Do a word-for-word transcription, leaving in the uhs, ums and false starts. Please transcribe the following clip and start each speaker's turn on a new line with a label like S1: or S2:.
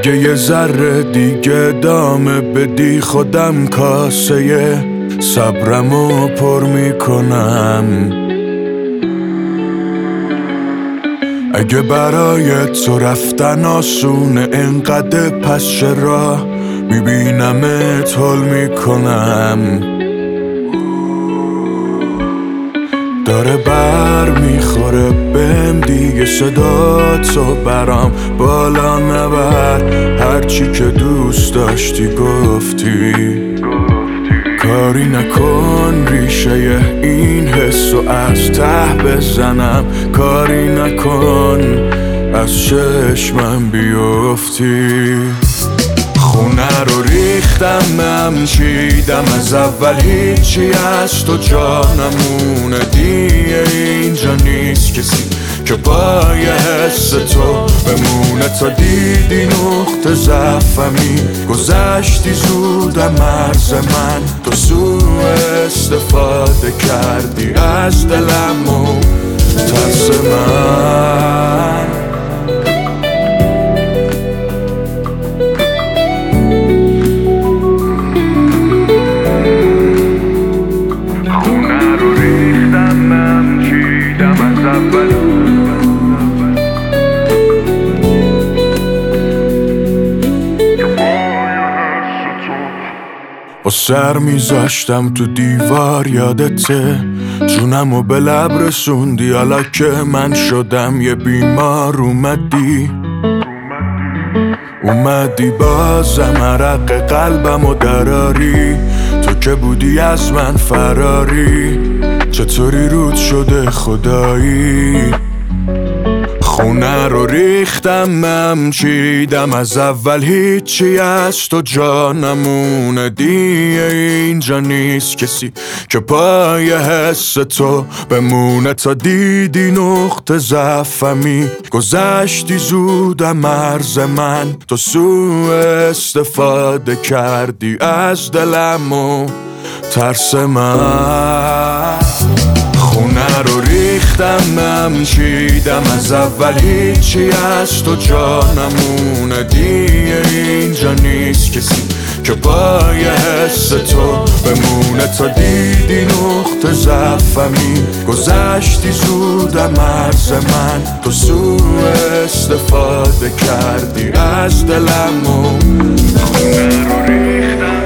S1: اگه یه ذره دیگه دامه بدی خودم کاسه صبرمو پر میکنم. اگه برای تو رفتن آسونه انقدر پس چرا میبینمت حل میکنم. داره بر میخوره بهم دیگه صدا تو برام بالا نبر. هرچی که دوست داشتی گفتی کاری نکن ریشه این حسو از ته بزنم. کاری نکن از چشمم بیفتی. خونه رو ریختم من چیدم از اول هیچی از تو جا نمونه. دیگه اینجا نیست کسی که پای حس تو بمونه. تا دیدی نقطه ضعفمی گذشتی زودم مرز من. تو سوء استفاده کردی از دلم و ترس من. با سر میذاشتم تو دیوار یادته جونمو به لب رسوندی. حالا که من شدم یه بیمار اومدی اومدی بازم عرق قلبمو دراری. تو که بودی از من فراری چطوری رود شده خدایی. خونه رو ریختم من چیدم از اول هیچی از تو جا نمونه. دیگه اینجا نیست کسی که پای حس تو بمونه. تا دیدی نقطه ضعفمی گذشتی زودم مرز من. تو سوء استفاده کردی از دلم و ترس من. خونه رو ریختم من چیدم از اول هیچی از تو جا نمونه. دیگه اینجا نیست کسی که پای حس تو بمونه. تا دیدی نقطه ضعفمی گذشتی زودم مرز من. تو سوء استفاده کردی از دلم و خونه رو ریختم